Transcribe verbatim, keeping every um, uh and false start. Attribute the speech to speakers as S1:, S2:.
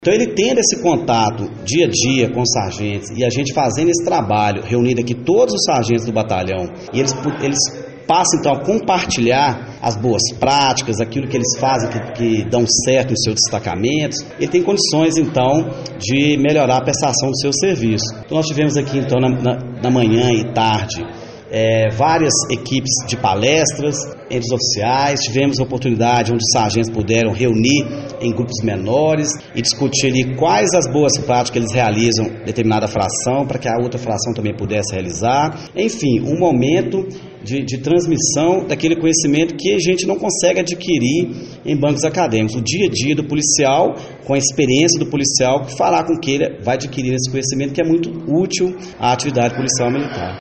S1: Então ele tendo esse contato dia a dia com os sargentos e a gente fazendo esse trabalho, reunindo aqui todos os sargentos do batalhão, e eles, eles passam então a compartilhar as boas práticas, aquilo que eles fazem que, que dão certo nos seus destacamentos, ele tem condições então de melhorar a prestação do seu serviço. Então nós tivemos aqui então na, na, na manhã e tarde É, várias equipes de palestras entre os oficiais, tivemos a oportunidade onde os sargentos puderam reunir em grupos menores e discutir ali quais as boas práticas que eles realizam em determinada fração, para que a outra fração também pudesse realizar. Enfim, um momento de, de transmissão daquele conhecimento que a gente não consegue adquirir em bancos acadêmicos. O dia a dia do policial, com a experiência do policial, falar com que ele vai adquirir esse conhecimento que é muito útil à atividade policial militar.